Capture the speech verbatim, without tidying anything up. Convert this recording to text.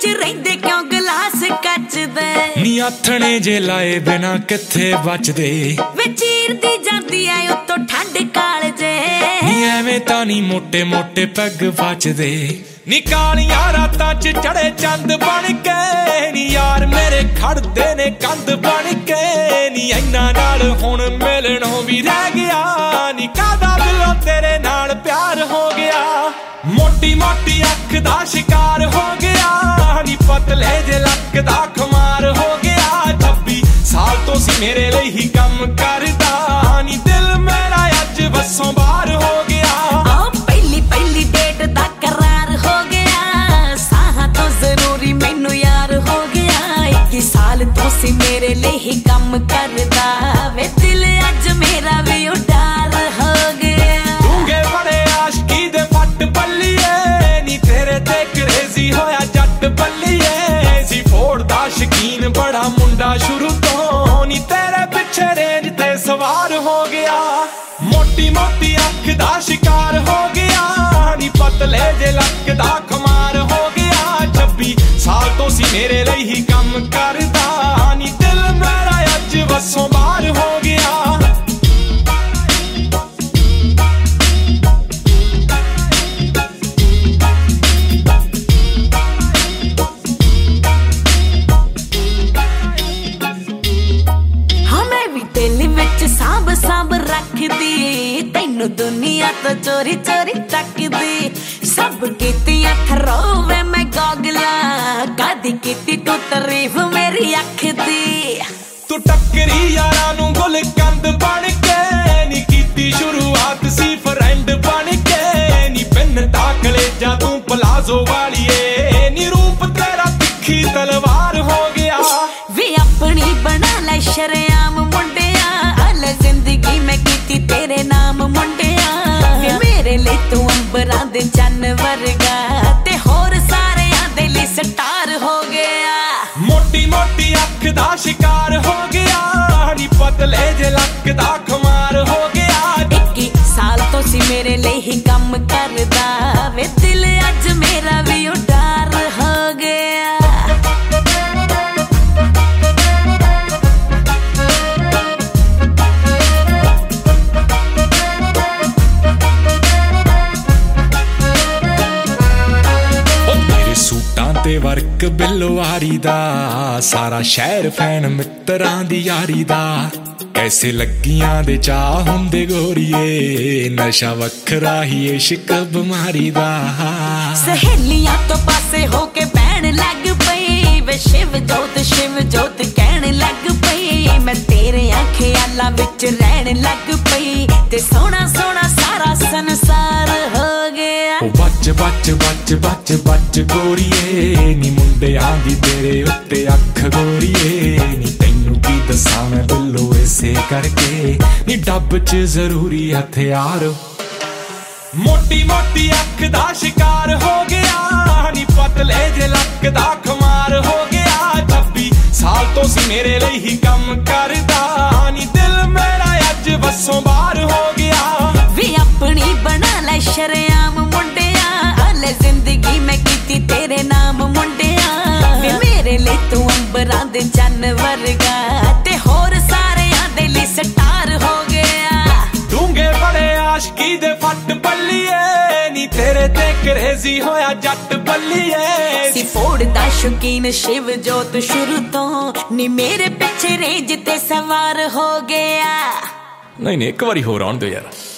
विच रहिंदे क्यों गिलास कच दे नी आथणे जे लाए बिना किथे बचदे वे चीरदी जांदी ऐ उत्तों ठंड कालजे नी एवें तां नी मोटे मोटे पैग बचदे नी कालियां रातां च चढ़े चंद बन के नी यार मेरे खड़दे ने कंध बन के नी इन्ना नाल हुण मिलणों भी रह गया नी कादा दिलों तेरे नाल प्यार हो गया मोटी मोटी अख दा शिकार हो गया नी पतले जे लक दा खुमार हो गया छब्बी साल तो सी मेरे लिए ही कम करदा नी दिल मेरा अज बसों बाहर हो गया आओ पहली पहली डेट दा करार हो गया साहां तो जरूरी मैनू यार हो गया इक्की साल तो सी मेरे लिए ही कम करदा वे दिल अज मेरा भी उडार हो गया दूंगे बड़े आशिकी दे फट बल्लिए नी तेरे ते क्रेजी होया जट बल्लिए सी फोड़ दा शकीन बड़ा मुंडा शुरू तो नी तेरे पिछे रेंज ते सवार हो गया मोटी मोटी अख दा शिकार हो गया नी पतले जे लक दा खुमार हो गया छब्बी साल तो सी मेरे लिए ही कम करदा नी दिल मेरा अज बसों बाहर हो गया साब साब रखदी तैनू दुनिया तो चोरी चोरी तकदी सब कीतियां थरोवे मैं गॉगला कदी कीती तू तारीफ मेरी अख दी तू टक्करी यारां नू गुल कंद बन के नी कीती शुरुआत सी फ्रेंड बन के नी पिन दा कलेजा तू पलाजो वालिए नी रूप तेरा तिखी तलवार हो गया वे अपनी बना ले शरेआम मुंडिया जिंदगी मैं कीती तेरे नाम मुंडिया वे मेरे लिए तू अंबरां दे चन्न वर्गा ते होर सारेयां दे लिए स्टार हो गया मोटी मोटी अख दा शिकार हो गया नी पतले जे लक दा खुमार हो गया इक्की साल तो सी मेरे लिए ही कम करदा वे दिल अज मेरा भी उडार हो गया ते वर्क बिलवारी दा सारा शहर फैन मित्रां दी यारी दा कैसे लगियां दे चाह हुंदे गोरीए नशा वखरा ही इश्क बीमारी दा सहेलियां तो पासे होके बैण लग पई वे शिव जोत शिव जोत कहण लग पई मैं तेरे ख्यालां विच रहण लग पई ते सोना सोना सारा संसार हो गया बच बच बच बच बच गोरीए नी मुंडियां दी तेरे उत्ते अख गोरीए नी तैनू की दसां मैं बिल्लो ऐसे करके नी डब च जरूरी हथियार मोटी मोटी अख दा शिकार हो गया नी पतले जे लक दा खुमार हो गया छब्बी साल तो सी मेरे लिए ही कम करदा नी दिल मेरा अज बसों बाहर हो गया वे अपनी बना ले शरेआम मुंडिया अले जिंदगी मैं कीती तेरे नाम मुंडिया वे मेरे लिए तू अंबरां दे चन्न वर्गा ते होर सारेयां दे लिए स्टार हो गया दूंगे बड़े आशिकी दे फट बल्लिए नी तेरे ते क्रेजी होया जट बल्लिए सी फोड़ दा शौकीन शिव जोत शुरू तो नी मेरे पिछे रेंज ते सवार हो गया नहीं नहीं एक बारी होर आउण दो यार।